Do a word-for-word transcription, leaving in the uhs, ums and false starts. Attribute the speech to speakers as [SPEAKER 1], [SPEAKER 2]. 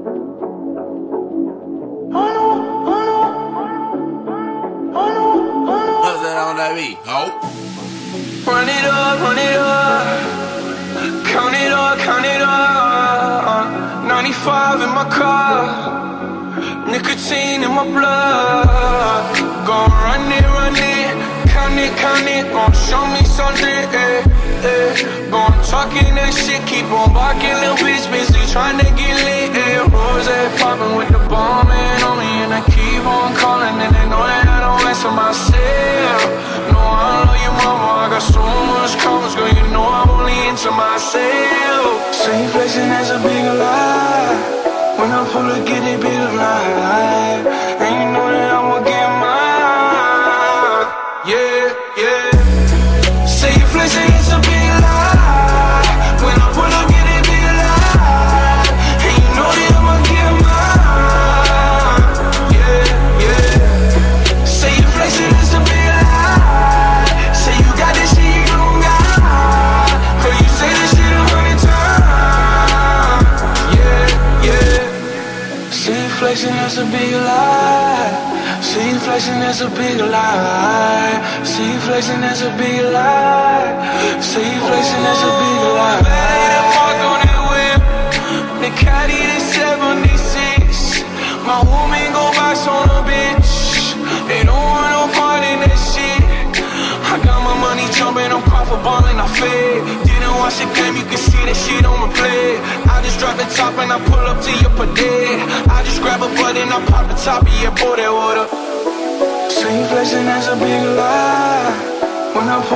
[SPEAKER 1] What's that on that beat? Oh.
[SPEAKER 2] Run it up, run it up. Count it up, count it up. ninety-five in my car, nicotine in my blood. Gon' run it, run it, count it, count it. Gon' show me something, eh, eh. Gon' talking that shit, keep on barking, little bitch, busy tryna get lit, eh. Rose poppin' with the bomb man on me, and I keep on calling, and they know that I don't answer myself. No, I love you, mama, I got so much comments, girl, you know I'm only into myself. Say flexing as a big lie, when I pull up, get it big lie, and you know that I'ma get mine. Yeah, yeah. Say you flexing as a big lie, when I pull up, get it big lie, and you know that I'ma get mine. Yeah, yeah. Say you flexing as a big lie, say you got this shit you don't got, girl, you say this shit a hundred times. Yeah, yeah. Say you flexing as a big lie, say you flexing as a big lie, say you flexing as a big lie, say you flexing as a big lie. Better park on that whip, the caddy is seventy-six. My woman go box on a bitch, they don't want no part in that shit. I got my money jumping, I'm caught for ballin', I fed. Didn't watch the game, you can see that shit on my plate. I just drop the top and I pull up to your padet. I just grab a button, I pop the top of your boy, that water. Say you flexing as a big lie, when I pull